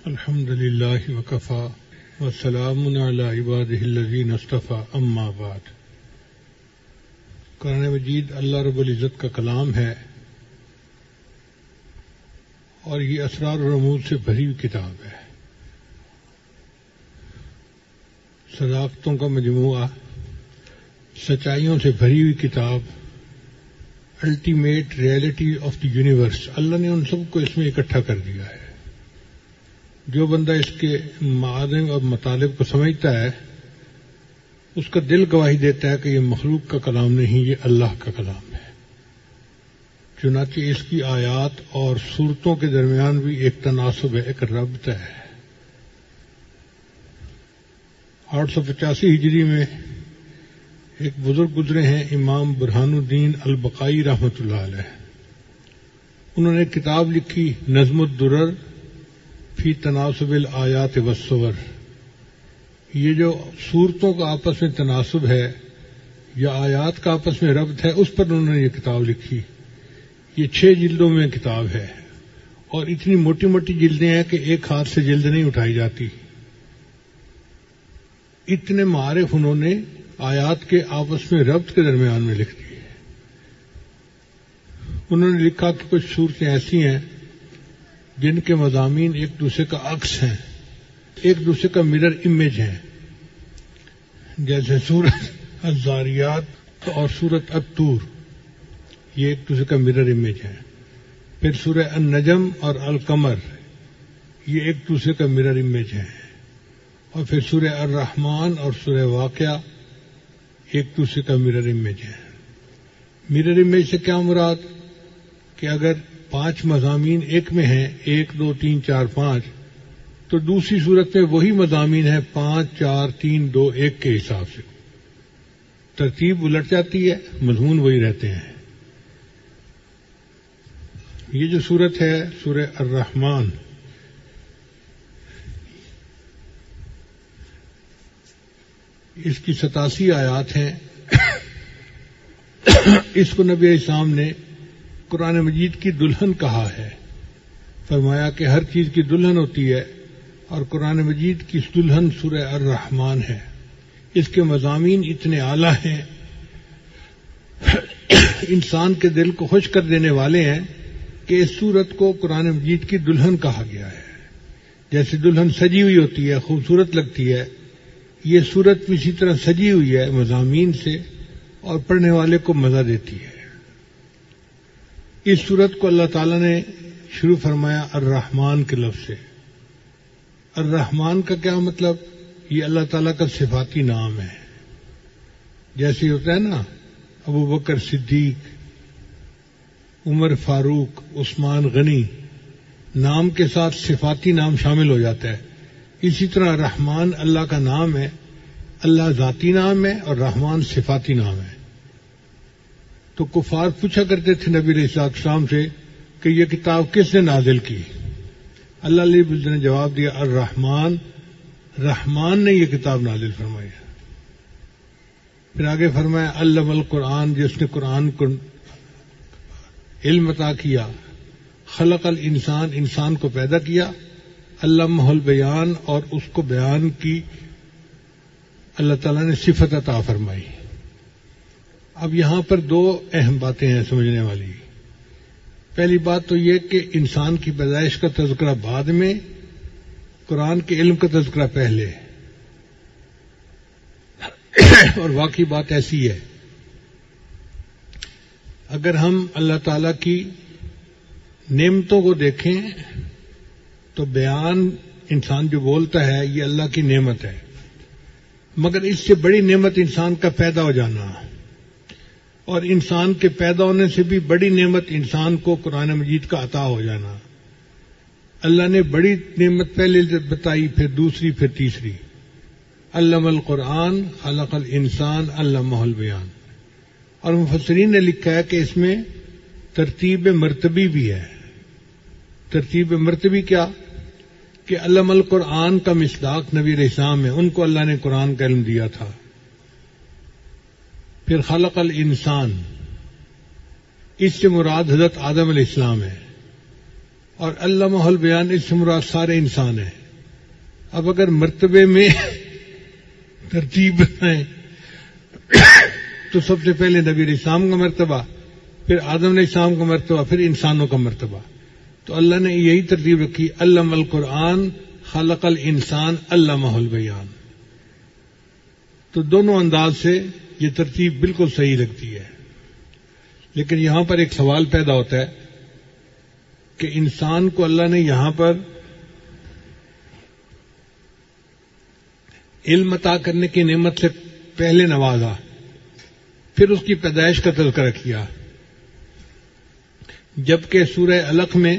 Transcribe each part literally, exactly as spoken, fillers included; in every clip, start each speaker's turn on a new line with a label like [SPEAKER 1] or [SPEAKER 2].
[SPEAKER 1] الحمد للہ وکفا وسلام علی عبادہ الذین اصطفی اما بعد۔ قرآن مجید اللہ رب العزت کا کلام ہے اور یہ اسرار و رموز سے بھری ہوئی کتاب ہے، صداقتوں کا مجموعہ، سچائیوں سے بھری ہوئی کتاب، ultimate reality of the universe. اللہ نے ان سب کو اس میں اکٹھا کر دیا ہے۔ جو بندہ اس کے معادن اور مطالب کو سمجھتا ہے اس کا دل گواہی دیتا ہے کہ یہ مخلوق کا کلام نہیں، یہ اللہ کا کلام ہے۔ چنانچہ اس کی آیات اور صورتوں کے درمیان بھی ایک تناسب ہے، ایک ربط ہے۔ آٹھ سو پچاسی ہجری میں ایک بزرگ گزرے ہیں، امام برہان الدین البقائی رحمۃ اللہ علیہ۔ انہوں نے کتاب لکھی نظم الدرر فی تناسب الآیات والصور۔ یہ جو صورتوں کا آپس میں تناسب ہے یا آیات کا آپس میں ربط ہے، اس پر انہوں نے یہ کتاب لکھی۔ یہ چھ جلدوں میں کتاب ہے اور اتنی موٹی موٹی جلدیں ہیں کہ ایک ہاتھ سے جلد نہیں اٹھائی جاتی۔ اتنے معارف انہوں نے آیات کے آپس میں ربط کے درمیان میں لکھ دی ہے۔ انہوں نے لکھا کہ کچھ صورتیں ایسی ہیں جن کے مضامین ایک دوسرے کا عکس ہیں، ایک دوسرے کا مرر امیج ہیں، جیسے سورت الذاریات اور سورت الطور، یہ ایک دوسرے کا مرر امیج ہے۔ پھر سورہ النجم اور القمر، یہ ایک دوسرے کا مرر امیج ہے۔ اور پھر سورہ الرحمن اور سورہ واقعہ ایک دوسرے کا مرر امیج ہے۔ مرر امیج سے کیا مراد؟ کہ اگر پانچ مضامین ایک میں ہیں، ایک دو تین چار پانچ، تو دوسری صورت میں وہی مضامین ہیں پانچ چار تین دو ایک کے حساب سے، ترتیب الٹ جاتی ہے، مضمون وہی رہتے ہیں۔ یہ جو صورت ہے سورہ الرحمن، اس کی ستاسی آیات ہیں۔ اس کو نبی علیہ السلام نے قرآن مجید کی دلہن کہا ہے، فرمایا کہ ہر چیز کی دلہن ہوتی ہے اور قرآن مجید کی دلہن سورہ الرحمن ہے۔ اس کے مضامین اتنے اعلیٰ ہیں، انسان کے دل کو خوش کر دینے والے ہیں کہ اس سورت کو قرآن مجید کی دلہن کہا گیا ہے۔ جیسے دلہن سجی ہوئی ہوتی ہے، خوبصورت لگتی ہے، یہ سورت بھی اسی طرح سجی ہوئی ہے مضامین سے اور پڑھنے والے کو مزہ دیتی ہے۔ اس سورت کو اللہ تعالیٰ نے شروع فرمایا الرحمن کے لفظ سے۔ الرحمن کا کیا مطلب؟ یہ اللہ تعالیٰ کا صفاتی نام ہے۔ جیسے ہوتا ہے نا ابو بکر صدیق، عمر فاروق، عثمان غنی، نام کے ساتھ صفاتی نام شامل ہو جاتا ہے۔ اسی طرح رحمان اللہ کا نام ہے، اللہ ذاتی نام ہے اور رحمان صفاتی نام ہے۔ تو کفار پوچھا کرتے تھے نبی علیہ السلام سے کہ یہ کتاب کس نے نازل کی؟ اللہ علیہ وسلم نے جواب دیا الرحمن، رحمان نے یہ کتاب نازل فرمائی ہے۔ پھر آگے فرمایا علم القرآن، جس نے قرآن کو علم عطا کیا، خلق الانسان، انسان کو پیدا کیا، علمہ البیان، اور اس کو بیان کی اللہ تعالیٰ نے صفت عطا فرمائی۔ اب یہاں پر دو اہم باتیں ہیں سمجھنے والی۔ پہلی بات تو یہ کہ انسان کی پیدائش کا تذکرہ بعد میں، قرآن کے علم کا تذکرہ پہلے، اور واقعی بات ایسی ہے۔ اگر ہم اللہ تعالیٰ کی نعمتوں کو دیکھیں تو بیان انسان جو بولتا ہے یہ اللہ کی نعمت ہے، مگر اس سے بڑی نعمت انسان کا پیدا ہو جانا، اور انسان کے پیدا ہونے سے بھی بڑی نعمت انسان کو قرآن مجید کا عطا ہو جانا۔ اللہ نے بڑی نعمت پہلے بتائی، پھر دوسری، پھر تیسری۔ علم القرآن خلق الانسان علمہ البیان۔ اور مفسرین نے لکھا ہے کہ اس میں ترتیب مرتبی بھی ہے۔ ترتیب مرتبی کیا؟ کہ علم القرآن کا مصداق نبی علیہ السلام ہے، ان کو اللہ نے قرآن کا علم دیا تھا۔ پھر خلق الانسان، اس سے مراد حضرت آدم علیہ السلام ہے، اور علمہ البیان اس سے مراد سارے انسان ہیں. اب اگر مرتبے میں ترتیب بنائیں تو سب سے پہلے نبی علیہ السلام کا مرتبہ، پھر آدم علیہ السلام کا مرتبہ، پھر انسانوں کا مرتبہ. تو اللہ نے یہی ترتیب رکھی، علم القرآن خلق الانسان علمہ البیان. تو دونوں انداز سے یہ ترتیب بالکل صحیح لگتی ہے. لیکن یہاں پر ایک سوال پیدا ہوتا ہے کہ انسان کو اللہ نے یہاں پر علم عطا کرنے کی نعمت سے پہلے نوازا، پھر اس کی پیدائش کا تذکرہ کیا، جبکہ سورہ علق میں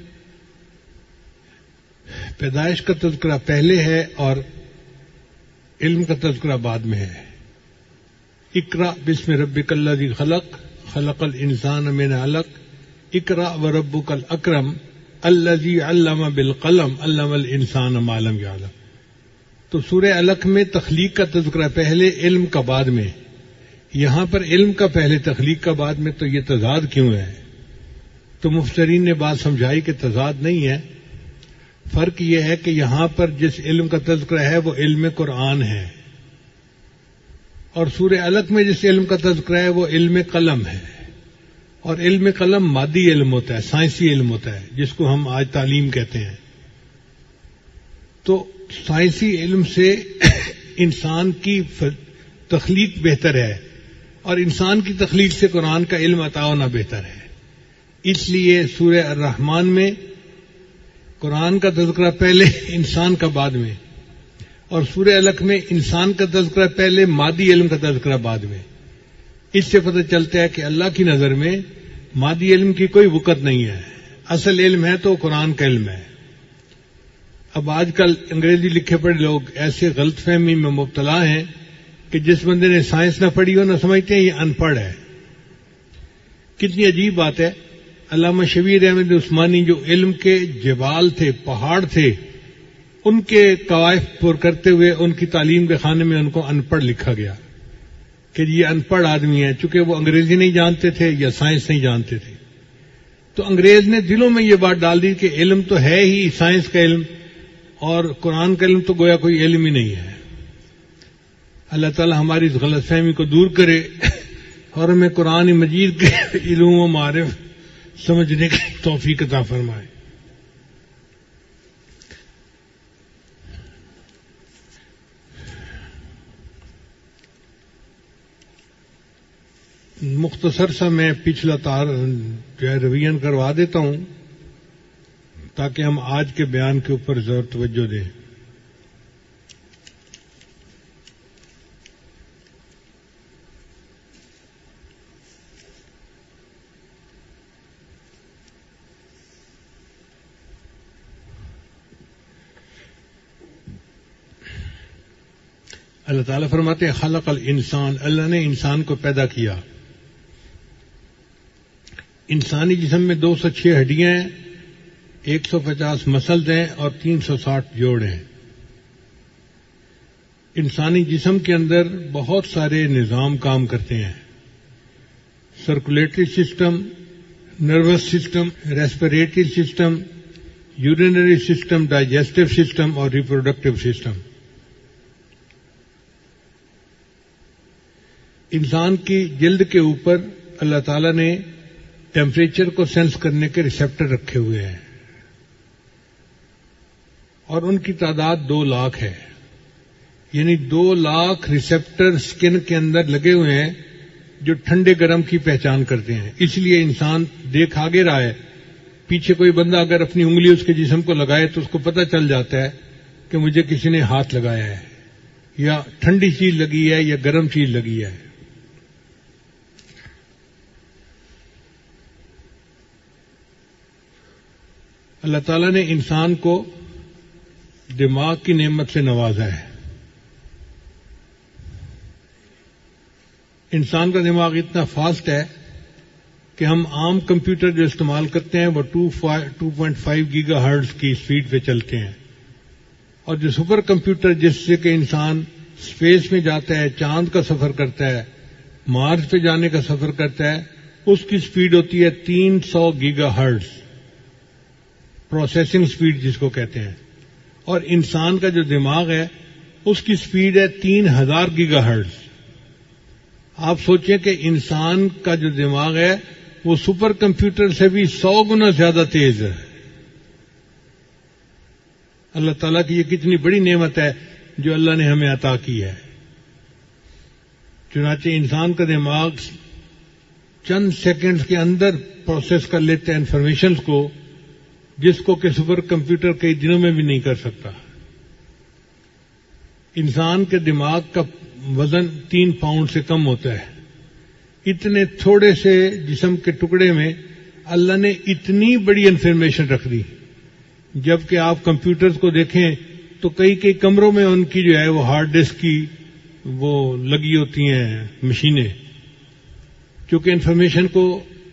[SPEAKER 1] پیدائش کا تذکرہ پہلے ہے اور علم کا تذکرہ بعد میں ہے. اقرأ بسم ربک الذی خلق خلق الانسان من علق اقرأ وربک الاکرم الذی علم بالقلم علم الانسان ما لم یعلم. تو سورہ علق میں تخلیق کا تذکرہ پہلے، علم کا بعد میں. یہاں پر علم کا پہلے، تخلیق کا بعد میں، تو یہ تضاد کیوں ہے؟ تو مفسرین نے بات سمجھائی کہ تضاد نہیں ہے. فرق یہ ہے کہ یہاں پر جس علم کا تذکرہ ہے وہ علم قرآن ہے، اور سورہ علق میں جس علم کا تذکرہ ہے وہ علم قلم ہے. اور علم قلم مادی علم ہوتا ہے، سائنسی علم ہوتا ہے، جس کو ہم آج تعلیم کہتے ہیں. تو سائنسی علم سے انسان کی تخلیق بہتر ہے، اور انسان کی تخلیق سے قرآن کا علم عطا ہونا بہتر ہے. اس لیے سورہ الرحمن میں قرآن کا تذکرہ پہلے، انسان کا بعد میں، اور سورہ علق میں انسان کا تذکرہ پہلے، مادی علم کا تذکرہ بعد میں. اس سے پتہ چلتا ہے کہ اللہ کی نظر میں مادی علم کی کوئی وقت نہیں ہے. اصل علم ہے تو قرآن کا علم ہے. اب آج کل انگریزی لکھے پڑھے لوگ ایسے غلط فہمی میں مبتلا ہیں کہ جس بندے نے سائنس نہ پڑھی ہو نہ سمجھتے ہیں یہ ان پڑھ ہے. کتنی عجیب بات ہے. علامہ شبیر احمد عثمانی جو علم کے جبال تھے، پہاڑ تھے، ان کے قوائف پر کرتے ہوئے ان کی تعلیم کے خانے میں ان کو ان پڑھ لکھا گیا کہ یہ ان پڑھ آدمی ہے، چونکہ وہ انگریزی نہیں جانتے تھے یا سائنس نہیں جانتے تھے. تو انگریز نے دلوں میں یہ بات ڈال دی کہ علم تو ہے ہی سائنس کا علم، اور قرآن کا علم تو گویا کوئی علم ہی نہیں ہے. اللہ تعالی ہماری اس غلط فہمی کو دور کرے اور ہمیں قرآن مجید کے علوم و معارف سمجھنے کی توفیق عطا فرمائے. مختصر سا میں پچھلا تار جو ہے ریویژن کروا دیتا ہوں تاکہ ہم آج کے بیان کے اوپر زور توجہ دیں. اللہ تعالیٰ فرماتے ہیں خلق الانسان، اللہ نے انسان کو پیدا کیا. انسانی جسم میں دو سو چھ ہڈیاں ہیں، ایک سو پچاس مسلز ہیں اور تین سو ساٹھ جوڑ ہیں. انسانی جسم کے اندر بہت سارے نظام کام کرتے ہیں. Circulatory system, nervous system, respiratory system, urinary system, digestive system اور ریپروڈکٹیو سسٹم. انسان کی جلد کے اوپر اللہ تعالیٰ نے ٹیمپریچر کو سینس کرنے کے ریسیپٹر رکھے ہوئے ہیں، اور ان کی تعداد دو لاکھ ہے. یعنی دو لاکھ ریسیپٹر اسکن کے اندر لگے ہوئے ہیں جو ٹھنڈے گرم کی پہچان کرتے ہیں. اس لیے انسان دیکھ آگے رہا ہے، پیچھے کوئی بندہ اگر اپنی انگلی اس کے جسم کو لگائے تو اس کو پتہ چل جاتا ہے کہ مجھے کسی نے ہاتھ لگایا ہے، یا ٹھنڈی چیز لگی ہے یا گرم چیز لگی ہے. اللہ تعالیٰ نے انسان کو دماغ کی نعمت سے نوازا ہے. انسان کا دماغ اتنا فاسٹ ہے کہ ہم عام کمپیوٹر جو استعمال کرتے ہیں وہ two point five gigahertz کی اسپیڈ پہ چلتے ہیں، اور جو سپر کمپیوٹر جس سے کہ انسان اسپیس میں جاتا ہے، چاند کا سفر کرتا ہے، مارس پہ جانے کا سفر کرتا ہے، اس کی اسپیڈ ہوتی ہے تین سو گیگا ہرٹز. پروسیسنگ سپیڈ جس کو کہتے ہیں، اور انسان کا جو دماغ ہے اس کی سپیڈ ہے تین ہزار گیگا ہرٹز۔ آپ سوچیں کہ انسان کا جو دماغ ہے وہ سپر کمپیوٹر سے بھی سو گنا زیادہ تیز ہے۔ اللہ تعالیٰ کی یہ کتنی بڑی نعمت ہے جو اللہ نے ہمیں عطا کی ہے۔ چنانچہ انسان کا دماغ چند سیکنڈز کے اندر پروسیس کر لیتے ہیں انفارمیشنز کو، جس کو کہ سپر کمپیوٹر کئی دنوں میں بھی نہیں کر سکتا۔ انسان کے دماغ کا وزن تین پاؤنڈ سے کم ہوتا ہے۔ اتنے تھوڑے سے جسم کے ٹکڑے میں اللہ نے اتنی بڑی انفارمیشن رکھ دی، جبکہ آپ کمپیوٹرز کو دیکھیں تو کئی کئی کمروں میں ان کی جو ہے وہ ہارڈ ڈسک کی وہ لگی ہوتی ہیں مشینیں، چونکہ انفارمیشن کو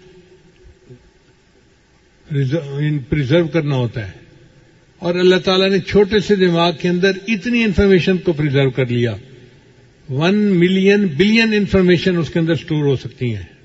[SPEAKER 1] پریزرو کرنا ہوتا ہے، اور اللہ تعالیٰ نے چھوٹے سے دماغ کے اندر اتنی انفارمیشن کو پریزرو کر لیا۔ ون ملین بلین انفارمیشن اس کے اندر سٹور ہو سکتی ہیں۔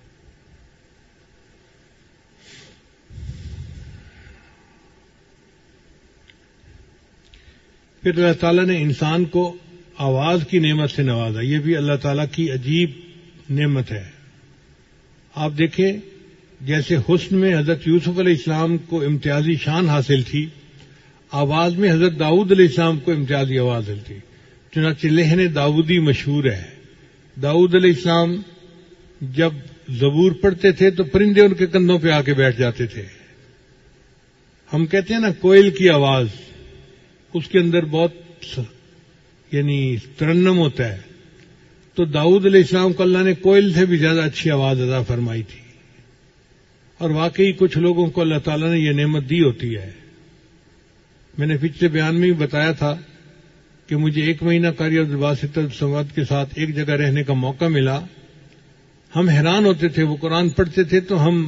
[SPEAKER 1] پھر اللہ تعالیٰ نے انسان کو آواز کی نعمت سے نوازا، یہ بھی اللہ تعالیٰ کی عجیب نعمت ہے۔ آپ دیکھیں جیسے حسن میں حضرت یوسف علیہ السلام کو امتیازی شان حاصل تھی، آواز میں حضرت داؤد علیہ السلام کو امتیازی آواز حاصل تھی۔ چنانچہ لحن داؤدی مشہور ہے۔ داؤد علیہ السلام جب زبور پڑھتے تھے تو پرندے ان کے کندھوں پہ آ کے بیٹھ جاتے تھے۔ ہم کہتے ہیں نا کوئل کی آواز، اس کے اندر بہت یعنی ترنم ہوتا ہے، تو داؤد علیہ السلام کو اللہ نے کوئل سے بھی زیادہ اچھی آواز عطا فرمائی تھی، اور واقعی کچھ لوگوں کو اللہ تعالیٰ نے یہ نعمت دی ہوتی ہے۔ میں نے پچھلے بیان میں بھی بتایا تھا کہ مجھے ایک مہینہ قاری عبدالباسط الصمد کے ساتھ ایک جگہ رہنے کا موقع ملا۔ ہم حیران ہوتے تھے، وہ قرآن پڑھتے تھے تو ہم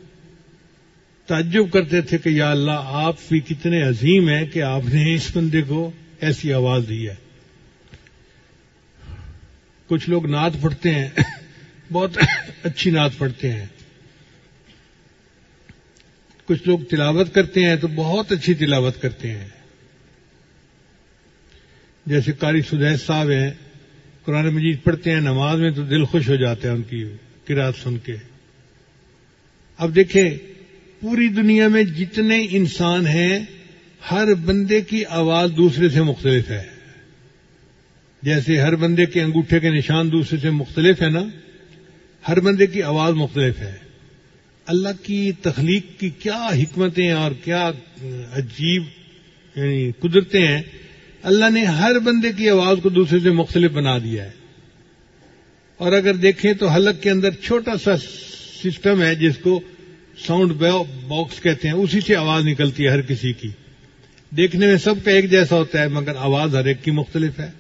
[SPEAKER 1] تعجب کرتے تھے کہ یا اللہ آپ بھی کتنے عظیم ہیں کہ آپ نے اس بندے کو ایسی آواز دی ہے۔ کچھ لوگ نعت پڑھتے ہیں، بہت اچھی نعت پڑھتے ہیں، کچھ لوگ تلاوت کرتے ہیں تو بہت اچھی تلاوت کرتے ہیں، جیسے قاری سدیس صاحب ہیں، قرآن مجید پڑھتے ہیں نماز میں تو دل خوش ہو جاتا ہے ان کی قرات سن کے۔ اب دیکھیں پوری دنیا میں جتنے انسان ہیں ہر بندے کی آواز دوسرے سے مختلف ہے، جیسے ہر بندے کے انگوٹھے کے نشان دوسرے سے مختلف ہے نا، ہر بندے کی آواز مختلف ہے۔ اللہ کی تخلیق کی کیا حکمتیں اور کیا عجیب یعنی قدرتیں ہیں، اللہ نے ہر بندے کی آواز کو دوسرے سے مختلف بنا دیا ہے۔ اور اگر دیکھیں تو حلق کے اندر چھوٹا سا سسٹم ہے جس کو ساؤنڈ باکس کہتے ہیں، اسی سے آواز نکلتی ہے ہر کسی کی، دیکھنے میں سب کا ایک جیسا ہوتا ہے مگر آواز ہر ایک کی مختلف ہے۔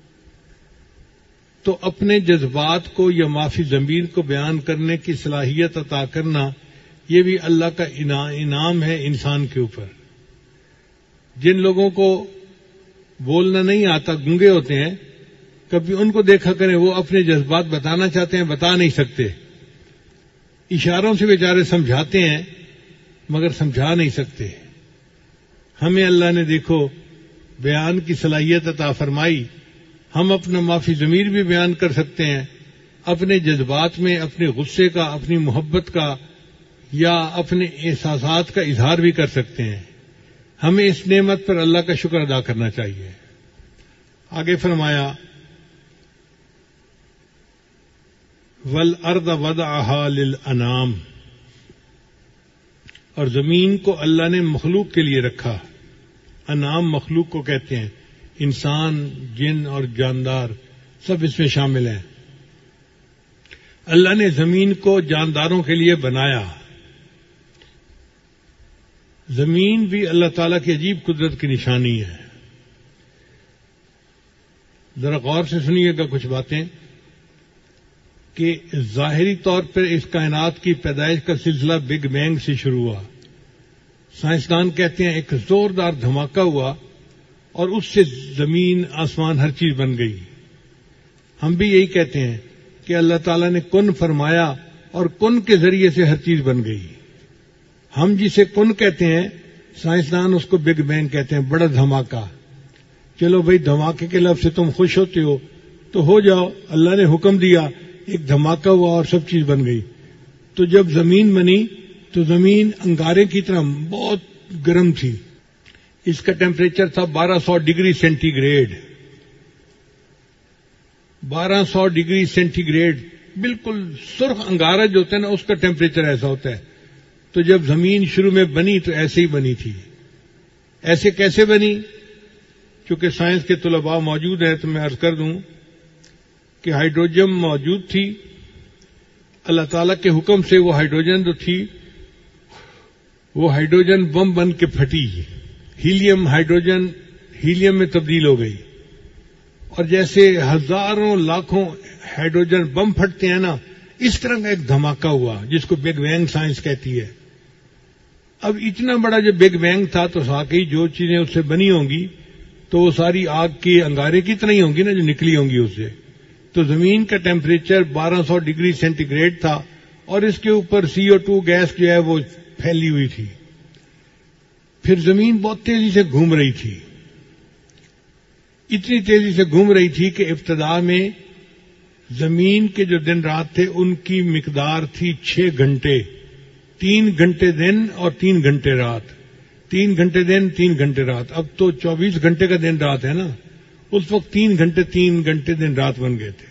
[SPEAKER 1] تو اپنے جذبات کو یا معافی ضمیر کو بیان کرنے کی صلاحیت عطا کرنا یہ بھی اللہ کا انعام ہے انسان کے اوپر۔ جن لوگوں کو بولنا نہیں آتا، گونگے ہوتے ہیں، کبھی ان کو دیکھا کریں، وہ اپنے جذبات بتانا چاہتے ہیں بتا نہیں سکتے، اشاروں سے بیچارے سمجھاتے ہیں مگر سمجھا نہیں سکتے۔ ہمیں اللہ نے دیکھو بیان کی صلاحیت عطا فرمائی، ہم اپنا معافی ضمیر بھی بیان کر سکتے ہیں، اپنے جذبات میں اپنے غصے کا، اپنی محبت کا یا اپنے احساسات کا اظہار بھی کر سکتے ہیں۔ ہمیں اس نعمت پر اللہ کا شکر ادا کرنا چاہیے۔ آگے فرمایا وَالْأَرْضَ وَضَعَهَا لِلْأَنَامِ، اور زمین کو اللہ نے مخلوق کے لیے رکھا۔ انعام مخلوق کو کہتے ہیں، انسان، جن اور جاندار سب اس میں شامل ہیں۔ اللہ نے زمین کو جانداروں کے لیے بنایا۔ زمین بھی اللہ تعالیٰ کی عجیب قدرت کی نشانی ہے۔ ذرا غور سے سنیے گا کچھ باتیں کہ ظاہری طور پر اس کائنات کی پیدائش کا سلسلہ بگ بینگ سے شروع ہوا۔ سائنسدان کہتے ہیں ایک زوردار دھماکہ ہوا اور اس سے زمین، آسمان، ہر چیز بن گئی۔ ہم بھی یہی کہتے ہیں کہ اللہ تعالیٰ نے کن فرمایا اور کن کے ذریعے سے ہر چیز بن گئی۔ ہم جسے کن کہتے ہیں سائنسدان اس کو بگ بینگ کہتے ہیں، بڑا دھماکہ. چلو بھائی دھماکے کے لفظ سے تم خوش ہوتے ہو تو ہو جاؤ، اللہ نے حکم دیا، ایک دھماکہ ہوا اور سب چیز بن گئی. تو جب زمین بنی تو زمین انگارے کی طرح بہت گرم تھی. اس کا ٹیمپریچر تھا بارہ سو ڈگری سینٹی گریڈ. بارہ سو ڈگری سینٹی گریڈ، بالکل سرخ انگارہ جو ہوتا ہے نا اس کا ٹیمپریچر ایسا ہوتا ہے. تو جب زمین شروع میں بنی تو ایسے ہی بنی تھی. ایسے کیسے بنی؟ چونکہ سائنس کے طلباء موجود ہیں تو میں عرض کر دوں کہ ہائیڈروجن موجود تھی. اللہ تعالیٰ کے حکم سے وہ ہائیڈروجن جو تھی وہ ہائیڈروجن بم بن کے پھٹی. ہیلیم ہائیڈروجن ہیلیم میں تبدیل ہو گئی. اور جیسے ہزاروں لاکھوں ہائیڈروجن بم پھٹتے ہیں نا، اس طرح کا ایک دھماکہ ہوا جس کو بگ بینگ سائنس کہتی ہے. اب اتنا بڑا جو بگ بینگ تھا تو واقعی جو چیزیں اس سے بنی ہوں گی تو وہ ساری آگ کے انگارے کی طرح ہی ہوں گی نا جو نکلی ہوں گی اس سے. تو زمین کا ٹیمپریچر بارہ سو ڈگری سینٹی گریڈ تھا اور اس کے اوپر سی او ٹو گیس جو ہے وہ پھیلی ہوئی تھی. پھر زمین بہت تیزی سے گھوم رہی تھی، اتنی تیزی سے گھوم رہی تھی کہ ابتدا میں زمین کے جو دن رات تھے ان کی مقدار تھی چھ گھنٹے. تین گھنٹے دن اور تین گھنٹے رات. تین گھنٹے دن تین گھنٹے رات. اب تو چوبیس گھنٹے کا دن رات ہے نا، اس وقت تین گھنٹے تین گھنٹے دن رات بن گئے تھے.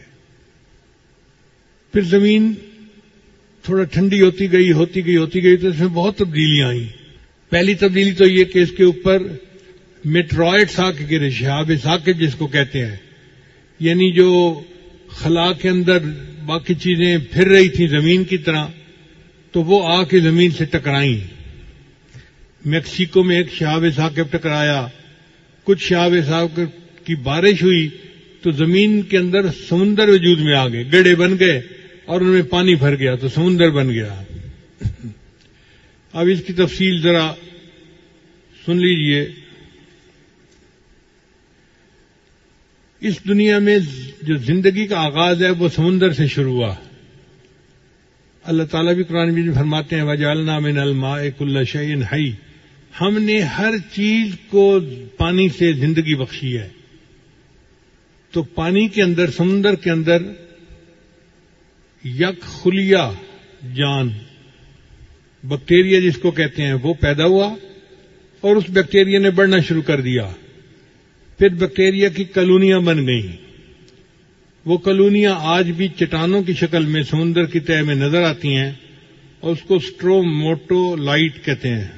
[SPEAKER 1] پھر زمین تھوڑا ٹھنڈی ہوتی گئی ہوتی گئی ہوتی گئی تو اس میں بہت تبدیلیاں آئیں. پہلی تبدیلی تو یہ کہ اس کے اوپر میٹرائڈس آ کے گرے، شہاب ثاقب جس کو کہتے ہیں، یعنی جو خلا کے اندر باقی چیزیں پھر رہی تھیں زمین کی طرح تو وہ آ کے زمین سے ٹکرائیں. میکسیکو میں ایک شہاب ثاقب ٹکرایا، کچھ شہاب ثاقب کی بارش ہوئی تو زمین کے اندر سمندر وجود میں آ گئے، گڑھے بن گئے اور ان میں پانی بھر گیا تو سمندر بن گیا. اب اس کی تفصیل ذرا سن لیجئے. اس دنیا میں جو زندگی کا آغاز ہے وہ سمندر سے شروع ہوا. اللہ تعالیٰ بھی قرآن میں فرماتے ہیں وَجَعَلْنَا مِنَ الْمَاءِ كُلَّ شَيْءٍ حَيٍّ، ہم نے ہر چیز کو پانی سے زندگی بخشی ہے. تو پانی کے اندر، سمندر کے اندر یک خلیہ جان، بیکٹیریا جس کو کہتے ہیں، وہ پیدا ہوا اور اس بیکٹیریا نے بڑھنا شروع کر دیا. پھر بیکٹیریا کی کالونیاں بن گئیں. وہ کالونیاں آج بھی چٹانوں کی شکل میں سمندر کی تہہ میں نظر آتی ہیں اور اس کو سٹروموٹو لائٹ کہتے ہیں.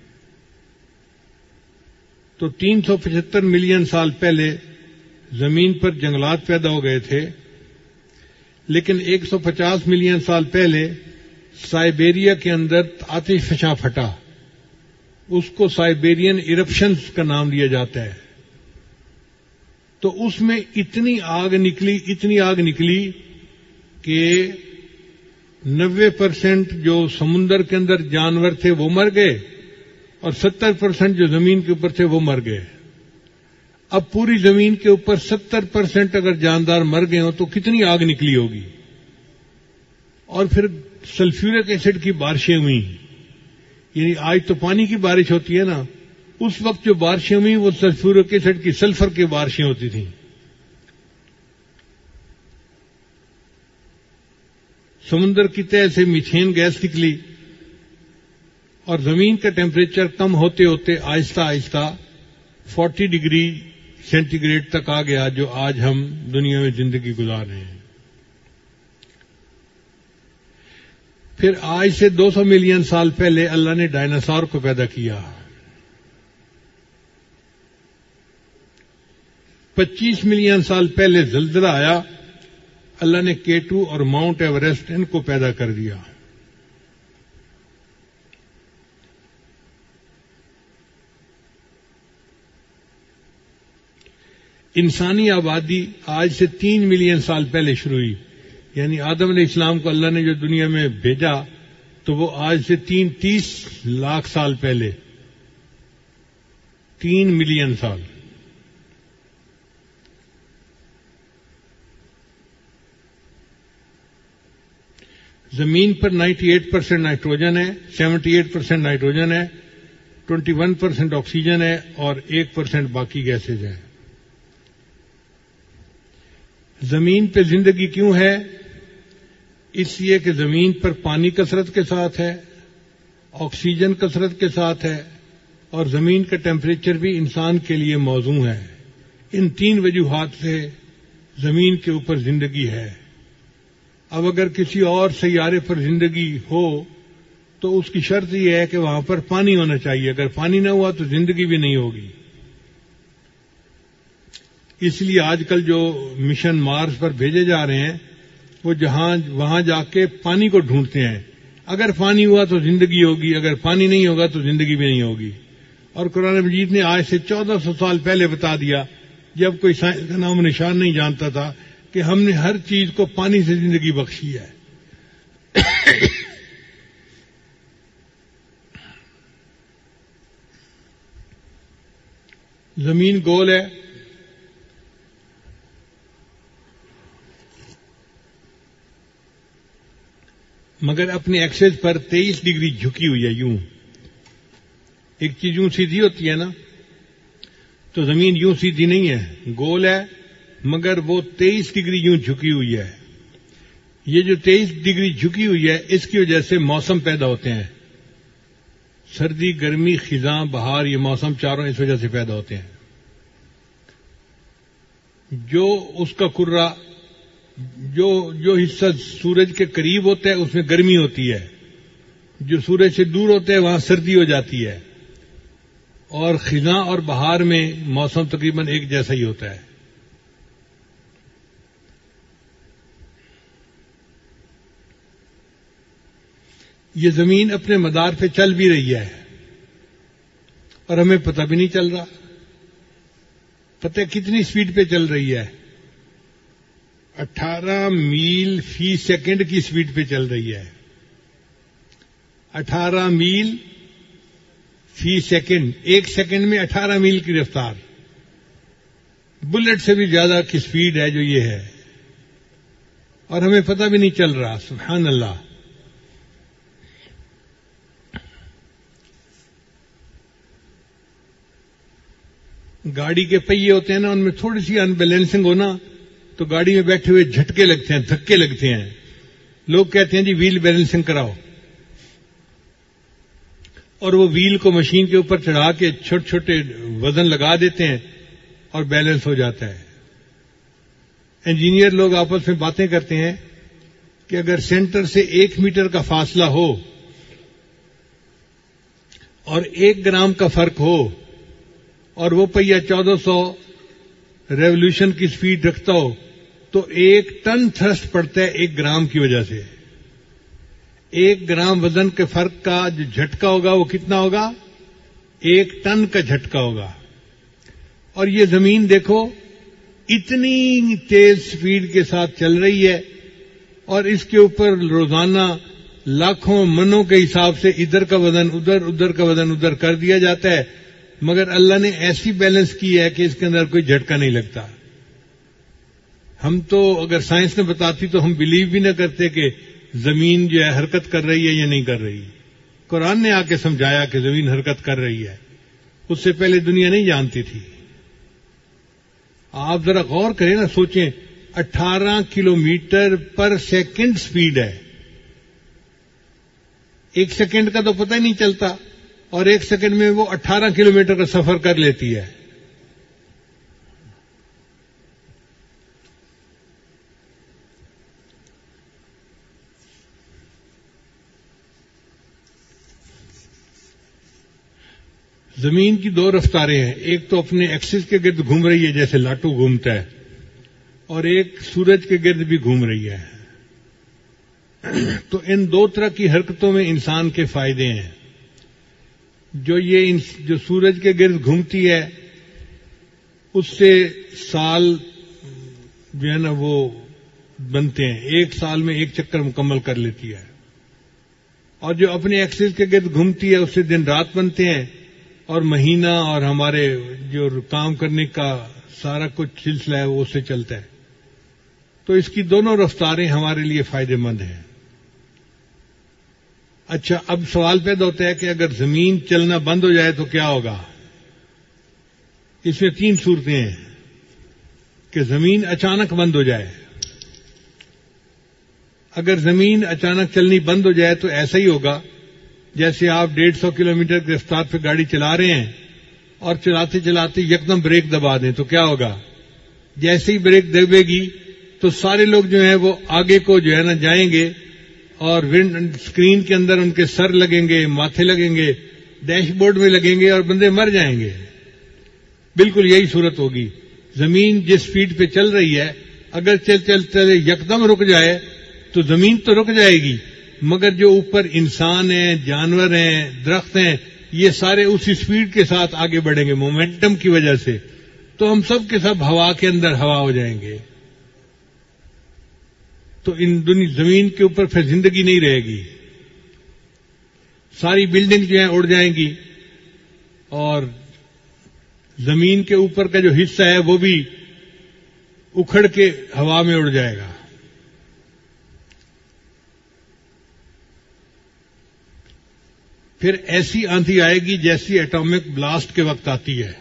[SPEAKER 1] تو تین سو پچہتر ملین سال پہلے زمین پر جنگلات پیدا ہو گئے تھے، لیکن ایک سو پچاس ملین سال پہلے سائبیریا کے اندر آتش فشاں پھٹا. اس کو سائبیرین ایرپشنز کا نام دیا جاتا ہے. تو اس میں اتنی آگ نکلی اتنی آگ نکلی کہ نوے پرسینٹ جو سمندر کے اندر جانور تھے وہ مر گئے اور ستر پرسینٹ جو زمین کے اوپر تھے وہ مر گئے. اب پوری زمین کے اوپر ستر پرسینٹ اگر جاندار مر گئے ہوں تو کتنی آگ نکلی ہوگی. اور پھر سلفیورک ایسڈ کی بارشیں ہوئیں. یعنی آج تو پانی کی بارش ہوتی ہے نا، اس وقت جو بارشیں ہوئیں وہ سلفیورک ایسڈ کی، سلفر کی بارشیں ہوتی تھیں. سمندر کی تہہ سے میتھین گیس نکلی اور زمین کا ٹیمپریچر کم ہوتے ہوتے آہستہ آہستہ فورٹی ڈگری سینٹی گریڈ تک آ گیا، جو آج ہم دنیا میں زندگی گزار رہے ہیں. پھر آج سے دو سو ملین سال پہلے اللہ نے ڈائناسور کو پیدا کیا. پچیس ملین سال پہلے زلزلہ آیا، اللہ نے کے ٹو اور ماؤنٹ ایوریسٹ ان کو پیدا کر دیا. انسانی آبادی آج سے تین ملین سال پہلے شروع ہوئی. یعنی آدم علیہ السلام کو اللہ نے جو دنیا میں بھیجا تو وہ آج سے تین تیس لاکھ سال پہلے، تین ملین سال. زمین پر نائنٹی ایٹ پرسینٹ نائٹروجن ہے، سیونٹی ایٹ پرسینٹ نائٹروجن ہے ٹوینٹی ون پرسینٹ آکسیجن ہے اور ایک پرسینٹ باقی گیسز ہیں. زمین پہ زندگی کیوں ہے؟ اس لیے کہ زمین پر پانی کثرت کے ساتھ ہے، آکسیجن کثرت کے ساتھ ہے، اور زمین کا ٹیمپریچر بھی انسان کے لیے موزوں ہے. ان تین وجوہات سے زمین کے اوپر زندگی ہے. اب اگر کسی اور سیارے پر زندگی ہو تو اس کی شرط یہ ہے کہ وہاں پر پانی ہونا چاہیے. اگر پانی نہ ہوا تو زندگی بھی نہیں ہوگی. اس لیے آج کل جو مشن مارس پر بھیجے جا رہے ہیں وہ جہاں وہاں جا کے پانی کو ڈھونڈتے ہیں. اگر پانی ہوا تو زندگی ہوگی، اگر پانی نہیں ہوگا تو زندگی بھی نہیں ہوگی. اور قرآن مجید نے آج سے چودہ سو سال پہلے بتا دیا، جب کوئی سائنس کا نام و نشان نہیں جانتا تھا، کہ ہم نے ہر چیز کو پانی سے زندگی بخشی ہے. زمین گول ہے، مگر اپنے ایکسس پر تیئیس ڈگری جھکی ہوئی ہے. یوں ایک چیز یوں سیدھی ہوتی ہے نا، تو زمین یوں سیدھی نہیں ہے، گول ہے، مگر وہ تیئیس ڈگری یوں جھکی ہوئی ہے. یہ جو تیئیس ڈگری جھکی ہوئی ہے اس کی وجہ سے موسم پیدا ہوتے ہیں. سردی، گرمی، خزاں، بہار، یہ موسم چاروں اس وجہ سے پیدا ہوتے ہیں. جو اس کا کرہ جو جو حصہ سورج کے قریب ہوتا ہے اس میں گرمی ہوتی ہے، جو سورج سے دور ہوتا ہے وہاں سردی ہو جاتی ہے، اور خزاں اور بہار میں موسم تقریباً ایک جیسا ہی ہوتا ہے. یہ زمین اپنے مدار پہ چل بھی رہی ہے اور ہمیں پتہ بھی نہیں چل رہا. پتہ کتنی سپیڈ پہ چل رہی ہے؟ اٹھارہ میل فی سیکنڈ کی سپیڈ پہ چل رہی ہے. اٹھارہ میل فی سیکنڈ، ایک سیکنڈ میں اٹھارہ میل کی رفتار. بلٹ سے بھی زیادہ کی سپیڈ ہے جو یہ ہے، اور ہمیں پتہ بھی نہیں چل رہا. سبحان اللہ. گاڑی کے پہیے ہوتے ہیں نا، ان میں تھوڑی سی ان بیلنسنگ ہونا تو گاڑی میں بیٹھے ہوئے جھٹکے لگتے ہیں، دھکے لگتے ہیں. لوگ کہتے ہیں جی ویل بیلنسنگ کراؤ، اور وہ ویل کو مشین کے اوپر چڑھا کے چھوٹے چھوٹے وزن لگا دیتے ہیں اور بیلنس ہو جاتا ہے. انجینئر لوگ آپس میں باتیں کرتے ہیں کہ اگر سینٹر سے ایک میٹر کا فاصلہ ہو اور ایک گرام کا فرق ہو اور وہ پہیہ چودہ سو ریولیوشن کی سپیڈ رکھتا ہو تو ایک ٹن تھرسٹ پڑتا ہے ایک گرام کی وجہ سے. ایک گرام وزن کے فرق کا جو جھٹکا ہوگا وہ کتنا ہوگا؟ ایک ٹن کا جھٹکا ہوگا. اور یہ زمین دیکھو اتنی تیز سپیڈ کے ساتھ چل رہی ہے، اور اس کے اوپر روزانہ لاکھوں منوں کے حساب سے ادھر کا وزن ادھر، ادھر کا وزن ادھر کر دیا جاتا ہے، مگر اللہ نے ایسی بیلنس کی ہے کہ اس کے اندر کوئی جھٹکا نہیں لگتا. ہم تو اگر سائنس نے بتاتی تو ہم بلیو بھی نہ کرتے کہ زمین جو ہے حرکت کر رہی ہے یا نہیں کر رہی. قرآن نے آ کے سمجھایا کہ زمین حرکت کر رہی ہے. اس سے پہلے دنیا نہیں جانتی تھی. آپ ذرا غور کریں نا، سوچیں، اٹھارہ کلومیٹر پر سیکنڈ سپیڈ ہے. ایک سیکنڈ کا تو پتہ ہی نہیں چلتا، اور ایک سیکنڈ میں وہ اٹھارہ کلومیٹر کا سفر کر لیتی ہے. زمین کی دو رفتاریں ہیں، ایک تو اپنے ایکسس کے گرد گھوم رہی ہے جیسے لاٹو گھومتا ہے، اور ایک سورج کے گرد بھی گھوم رہی ہے. تو ان دو طرح کی حرکتوں میں انسان کے فائدے ہیں. جو یہ جو سورج کے گرد گھومتی ہے اس سے سال جو ہے نا وہ بنتے ہیں، ایک سال میں ایک چکر مکمل کر لیتی ہے. اور جو اپنے ایکسس کے گرد گھومتی ہے اس سے دن رات بنتے ہیں، اور مہینہ اور ہمارے جو کام کرنے کا سارا کچھ سلسلہ ہے وہ اس سے چلتا ہے. تو اس کی دونوں رفتاریں ہمارے لیے فائدہ مند ہیں. اچھا، اب سوال پیدا ہوتا ہے کہ اگر زمین چلنا بند ہو جائے تو کیا ہوگا؟ اس میں تین صورتیں ہیں کہ زمین اچانک بند ہو جائے. اگر زمین اچانک چلنی بند ہو جائے تو ایسا ہی ہوگا جیسے آپ ڈیڑھ سو کلو میٹر کی رفتار پہ گاڑی چلا رہے ہیں اور چلاتے چلاتے یکدم بریک دبا دیں تو کیا ہوگا؟ جیسے ہی بریک دبے گی تو سارے لوگ جو ہیں وہ آگے کو جو ہے نا جائیں گے اور ونڈ اسکرین کے اندر ان کے سر لگیں گے، ماتھے لگیں گے، ڈیش بورڈ میں لگیں گے اور بندے مر جائیں گے. بالکل یہی صورت ہوگی. زمین جس سپیڈ پہ چل رہی ہے اگر چل چل چلے یکدم رک جائے تو زمین تو رک جائے گی، مگر جو اوپر انسان ہیں، جانور ہیں، درخت ہیں، یہ سارے اسی سپیڈ کے ساتھ آگے بڑھیں گے مومنٹم کی وجہ سے. تو ہم سب کے سب ہوا کے اندر ہوا ہو جائیں گے. تو ان دنیا زمین کے اوپر پھر زندگی نہیں رہے گی. ساری بلڈنگ جو ہیں اڑ جائیں گی اور زمین کے اوپر کا جو حصہ ہے وہ بھی اکھڑ کے ہوا میں اڑ جائے گا. پھر ایسی آندھی آئے گی جیسی ایٹامک بلاسٹ کے وقت آتی ہے.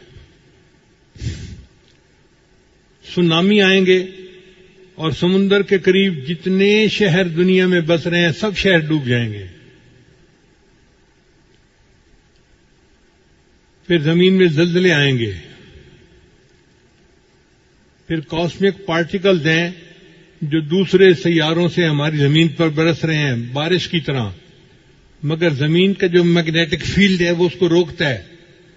[SPEAKER 1] سونامی آئیں گے اور سمندر کے قریب جتنے شہر دنیا میں بس رہے ہیں سب شہر ڈوب جائیں گے. پھر زمین میں زلزلے آئیں گے. پھر کاسمک پارٹیکلز ہیں جو دوسرے سیاروں سے ہماری زمین پر برس رہے ہیں بارش کی طرح، مگر زمین کا جو میگنیٹک فیلڈ ہے وہ اس کو روکتا ہے.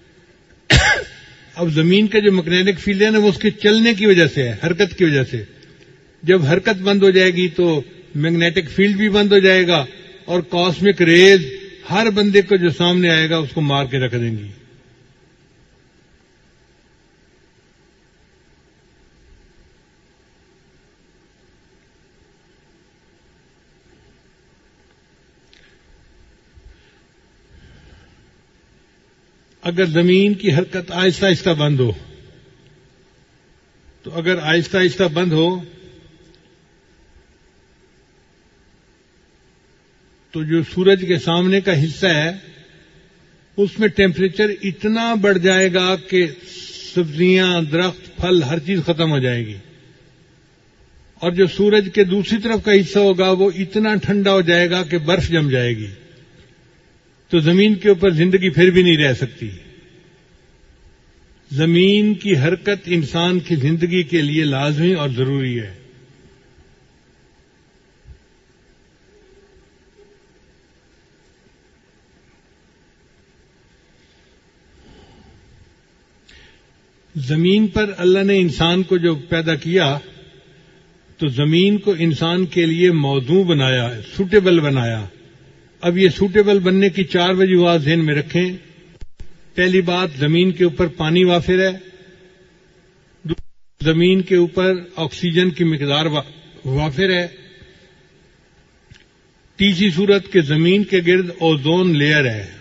[SPEAKER 1] اب زمین کا جو میگنیٹک فیلڈ ہے نا وہ اس کے چلنے کی وجہ سے ہے، حرکت کی وجہ سے. جب حرکت بند ہو جائے گی تو میگنیٹک فیلڈ بھی بند ہو جائے گا اور کاسمک ریز ہر بندے کو جو سامنے آئے گا اس کو مار کے رکھ دیں گی. اگر زمین کی حرکت آہستہ آہستہ بند ہو تو اگر آہستہ آہستہ بند ہو تو جو سورج کے سامنے کا حصہ ہے اس میں ٹیمپریچر اتنا بڑھ جائے گا کہ سبزیاں، درخت، پھل، ہر چیز ختم ہو جائے گی. اور جو سورج کے دوسری طرف کا حصہ ہوگا وہ اتنا ٹھنڈا ہو جائے گا کہ برف جم جائے گی. تو زمین کے اوپر زندگی پھر بھی نہیں رہ سکتی. زمین کی حرکت انسان کی زندگی کے لیے لازمی اور ضروری ہے. زمین پر اللہ نے انسان کو جو پیدا کیا تو زمین کو انسان کے لیے موزوں بنایا، سوٹیبل بنایا. اب یہ سوٹیبل بننے کی چار وجوہات ذہن میں رکھیں. پہلی بات، زمین کے اوپر پانی وافر ہے. زمین کے اوپر آکسیجن کی مقدار وافر ہے. تیسری صورت کہ زمین کے گرد اوزون لیئر ہے.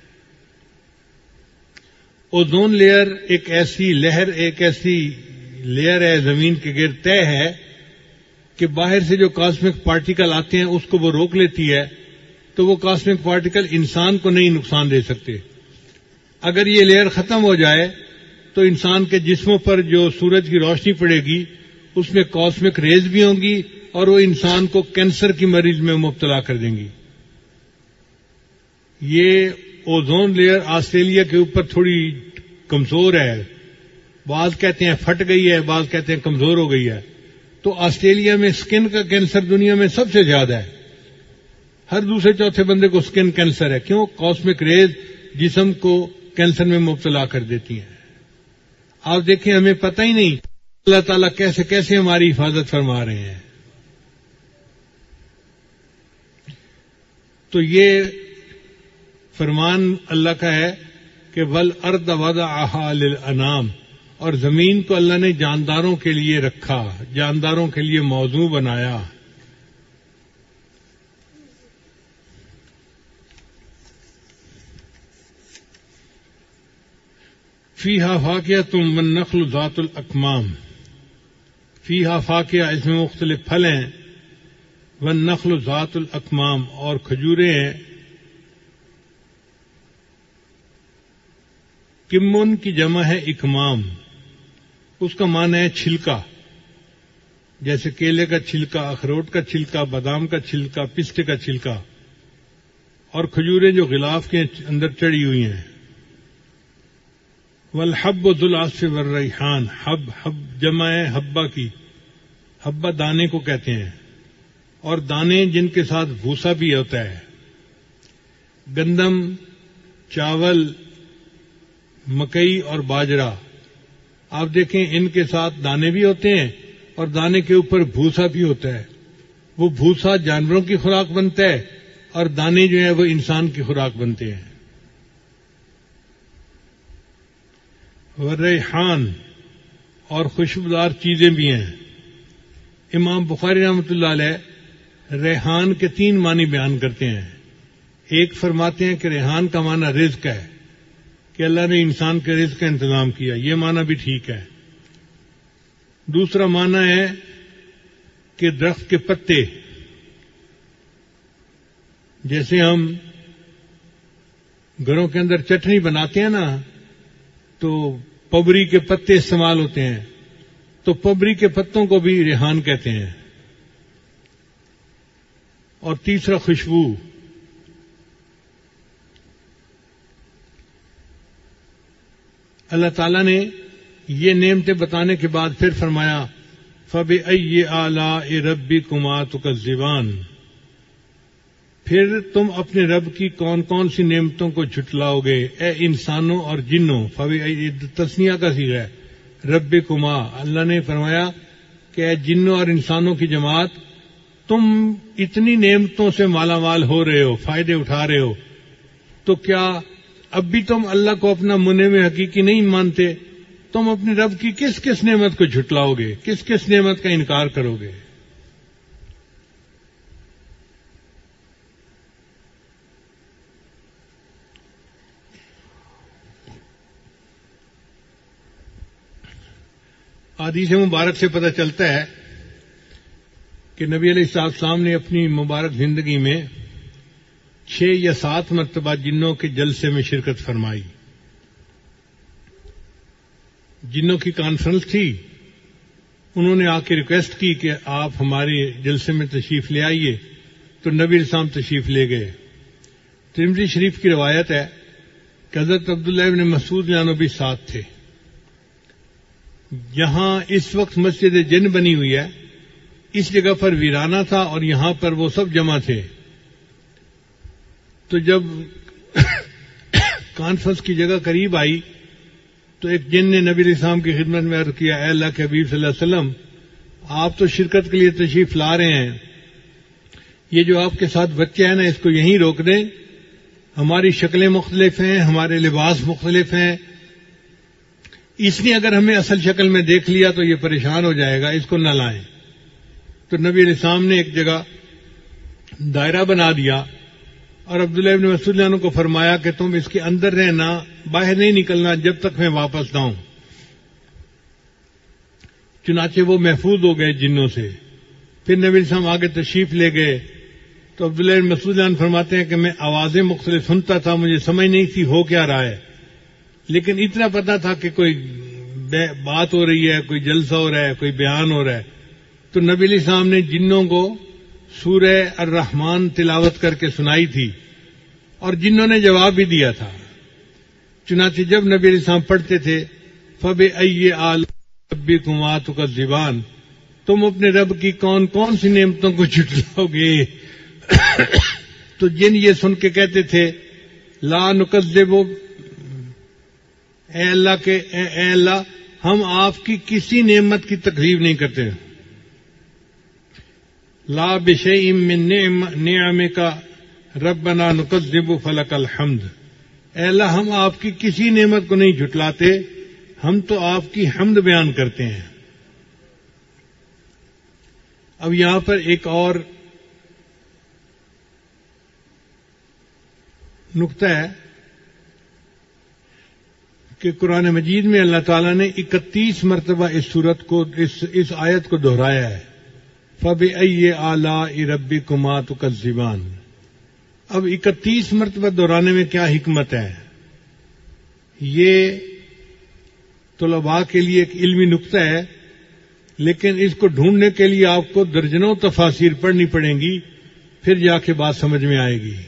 [SPEAKER 1] اوزون لیئر ایک ایسی لہر ایک ایسی لیئر ہے زمین کے گرد طے ہے کہ باہر سے جو کاسمک پارٹیکل آتے ہیں اس کو وہ روک لیتی ہے، تو وہ کاسمک پارٹیکل انسان کو نہیں نقصان دے سکتے. اگر یہ لیئر ختم ہو جائے تو انسان کے جسموں پر جو سورج کی روشنی پڑے گی اس میں کاسمک ریز بھی ہوں گی اور وہ انسان کو کینسر کی مریض میں مبتلا کر دیں گی. یہ اوزون لیئر آسٹریلیا کے اوپر تھوڑی کمزور ہے. بعض کہتے ہیں پھٹ گئی ہے، بعض کہتے ہیں کمزور ہو گئی ہے. تو آسٹریلیا میں سکن کا کینسر دنیا میں سب سے زیادہ ہے. ہر دوسرے چوتھے بندے کو سکن کینسر ہے. کیوں؟ کاسمک ریز جسم کو کینسر میں مبتلا کر دیتی ہیں. آپ دیکھیں ہمیں پتہ ہی نہیں اللہ تعالیٰ کیسے کیسے ہماری حفاظت فرما رہے ہیں. تو یہ فرمان اللہ کا ہے کہ وَالْأَرْضَ وَضَعَهَا لِلْأَنَامِ، اور زمین کو اللہ نے جانداروں کے لیے رکھا، جانداروں کے لیے موضوع بنایا. فیہا فاکہۃ والنخل ذات الاکمام. فیہا فاکہہ، اس میں مختلف پھل ہیں. والنخل ذات الاکمام، اور کھجوریں ہیں کمن کی جمع ہے اکمام، اس کا معنی ہے چھلکا، جیسے کیلے کا چھلکا، اخروٹ کا چھلکا، بادام کا چھلکا، پستے کا چھلکا، اور کھجوریں جو غلاف کے اندر چڑھی ہوئی ہیں. والحب ذو العصف والریحان، حب حب جمع ہے حبہ کی، حبہ دانے کو کہتے ہیں، اور دانے جن کے ساتھ بھوسا بھی ہوتا ہے. گندم، چاول، مکئی اور باجرہ، آپ دیکھیں ان کے ساتھ دانے بھی ہوتے ہیں اور دانے کے اوپر بھوسا بھی ہوتا ہے. وہ بھوسا جانوروں کی خوراک بنتا ہے اور دانے جو ہیں وہ انسان کی خوراک بنتے ہیں. ریحان، اور خوشبودار چیزیں بھی ہیں. امام بخاری رحمۃ اللہ علیہ ریحان کے تین معنی بیان کرتے ہیں. ایک فرماتے ہیں کہ ریحان کا معنی رزق ہے، کہ اللہ نے انسان کے رزق کا انتظام کیا، یہ معنی بھی ٹھیک ہے. دوسرا معنی ہے کہ درخت کے پتے، جیسے ہم گھروں کے اندر چٹنی بناتے ہیں نا تو پبری کے پتے استعمال ہوتے ہیں، تو پبری کے پتوں کو بھی ریحان کہتے ہیں. اور تیسرا خوشبو. اللہ تعالیٰ نے یہ نعمتیں بتانے کے بعد پھر فرمایا فَبِأَيِّ آلَاءِ رَبِّكُمَا تُكَذِّبَانِ، پھر تم اپنے رب کی کون کون سی نعمتوں کو جھٹلاؤ گے اے انسانوں اور جنوں. فَبِأَيِّ تسنیہ کا صیغہ ہے، ربکما، اللہ نے فرمایا کہ اے جنوں اور انسانوں کی جماعت، تم اتنی نعمتوں سے مالا مال ہو رہے ہو، فائدے اٹھا رہے ہو، تو کیا اب بھی تم اللہ کو اپنا منعم حقیقی نہیں مانتے؟ تم اپنے رب کی کس کس نعمت کو جھٹلاؤ گے، کس کس نعمت کا انکار کرو گے؟ حدیث مبارک سے پتہ چلتا ہے کہ نبی علیہ السلام نے اپنی مبارک زندگی میں چھ یا سات مرتبہ جنوں کے جلسے میں شرکت فرمائی. جنوں کی کانفرنس تھی، انہوں نے آ کے ریکویسٹ کی کہ آپ ہمارے جلسے میں تشریف لے آئیے، تو نبی علیہ السلام تشریف لے گئے. ترمذی شریف کی روایت ہے کہ حضرت عبداللہ ابن مسعود جانو بھی ساتھ تھے. یہاں اس وقت مسجد جن بنی ہوئی ہے، اس جگہ پر ویرانہ تھا اور یہاں پر وہ سب جمع تھے. تو جب کانفرنس کی جگہ قریب آئی تو ایک جن نے نبی علیہ السلام کی خدمت میں عرض کیا، اے اللہ کے حبیب صلی اللہ علیہ وسلم، آپ تو شرکت کے لیے تشریف لا رہے ہیں، یہ جو آپ کے ساتھ بچے ہیں نا اس کو یہیں روک دیں، ہماری شکلیں مختلف ہیں، ہمارے لباس مختلف ہیں، اس نے اگر ہمیں اصل شکل میں دیکھ لیا تو یہ پریشان ہو جائے گا، اس کو نہ لائیں. تو نبی علیہ السلام نے ایک جگہ دائرہ بنا دیا اور عبداللہ ابن مسعود عنہ کو فرمایا کہ تم اس کے اندر رہنا، باہر نہیں نکلنا جب تک میں واپس نہ آؤں. چنانچہ وہ محفوظ ہو گئے جنوں سے. پھر نبی علیہ السلام آگے تشریف لے گئے تو عبداللہ ابن مسعود عنہ فرماتے ہیں کہ میں آوازیں مختلف سنتا تھا، مجھے سمجھ نہیں تھی ہو کیا رہا ہے، لیکن اتنا پتا تھا کہ کوئی بات ہو رہی ہے، کوئی جلسہ ہو رہا ہے، کوئی بیان ہو رہا ہے. تو نبی علیہ السلام نے جنوں کو سورہ الرحمن تلاوت کر کے سنائی تھی اور جنوں نے جواب بھی دیا تھا. چنانچہ جب نبی علیہ السلام پڑھتے تھے فَبِأَيِّ آلَاءِ رَبِّكُمَا تُكَذِّبَانِ، تم اپنے رب کی کون کون سی نعمتوں کو جھٹلاؤ گے، تو جن یہ سن کے کہتے تھے لا نکذب، اے اللہ کے اے, اے اللہ ہم آپ کی کسی نعمت کی تکذیب نہیں کرتے. لا بشیء من نعمک ربنا نکذب فلک الحمد، اے اللہ ہم آپ کی کسی نعمت کو نہیں جھٹلاتے، ہم تو آپ کی حمد بیان کرتے ہیں. اب یہاں پر ایک اور نقطہ ہے کہ قرآن مجید میں اللہ تعالیٰ نے اکتیس مرتبہ اس سورت کو اس, اس آیت کو دہرایا ہے، فَبِأَيِّ آلَاءِ رَبِّكُمَا تُكَذِّبَانِ. اب اکتیس مرتبہ دہرانے میں کیا حکمت ہے؟ یہ طلباء کے لیے ایک علمی نقطہ ہے، لیکن اس کو ڈھونڈنے کے لیے آپ کو درجنوں تفاسیر پڑھنی پڑیں گی، پھر جا کے بات سمجھ میں آئے گی۔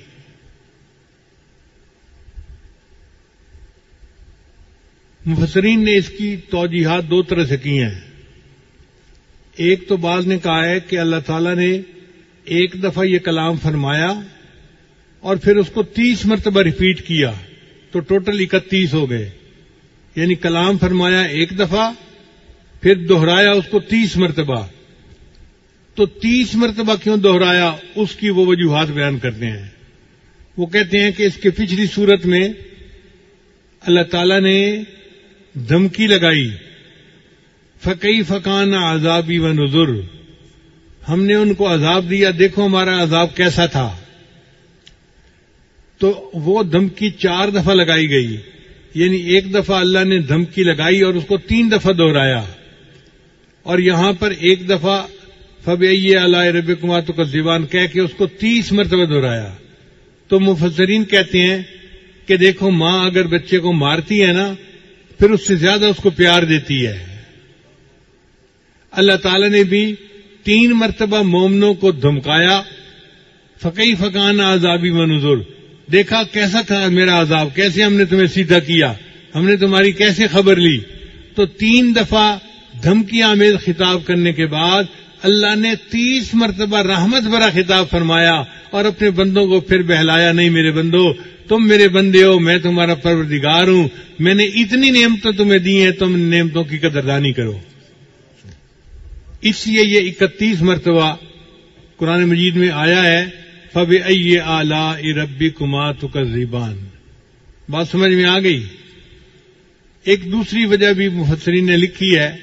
[SPEAKER 1] مفسرین نے اس کی توجیحات دو طرح سے کی ہیں۔ ایک تو بعض نے کہا ہے کہ اللہ تعالیٰ نے ایک دفعہ یہ کلام فرمایا اور پھر اس کو تیس مرتبہ ریپیٹ کیا، تو ٹوٹل اکتیس ہو گئے۔ یعنی کلام فرمایا ایک دفعہ، پھر دہرایا اس کو تیس مرتبہ۔ تو تیس مرتبہ کیوں دہرایا، اس کی وہ وجوہات بیان کرتے ہیں۔ وہ کہتے ہیں کہ اس کے پچھلی صورت میں اللہ تعالیٰ نے دھمکی لگائی، فَكَيْفَ كَانَ عَذَابِي وَنُذُرْ، ہم نے ان کو عذاب دیا، دیکھو ہمارا عذاب کیسا تھا۔ تو وہ دھمکی چار دفعہ لگائی گئی، یعنی ایک دفعہ اللہ نے دھمکی لگائی اور اس کو تین دفعہ دہرایا، اور یہاں پر ایک دفعہ فَبِأَيِّ آلَاءِ رَبِّكُمَا تُكَذِّبَانِ کہہ کے اس کو تیس مرتبہ دہرایا۔ تو مفسرین کہتے ہیں کہ دیکھو ماں اگر بچے کو مارتی ہے نا، پھر اس سے زیادہ اس کو پیار دیتی ہے۔ اللہ تعالی نے بھی تین مرتبہ مومنوں کو دھمکایا، فَكَيْفَ كَانَ عَذَابِي وَنُذُرْ، دیکھا کیسا تھا میرا عذاب، کیسے ہم نے تمہیں سیدھا کیا، ہم نے تمہاری کیسے خبر لی۔ تو تین دفعہ دھمکی آمیز خطاب کرنے کے بعد اللہ نے تیس مرتبہ رحمت بھرا خطاب فرمایا اور اپنے بندوں کو پھر بہلایا، نہیں میرے بندو تم میرے بندے ہو، میں تمہارا پروردگار ہوں، میں نے اتنی نعمتیں تمہیں دی ہیں، تم نعمتوں کی قدردانی کرو۔ اس لیے یہ اکتیس مرتبہ قرآن مجید میں آیا ہے، فَبِأَيِّ آلَاءِ رَبِّكُمَا تُكَذِّبَانِ۔ بات سمجھ میں آ گئی؟ ایک دوسری وجہ بھی مفسرین نے لکھی ہے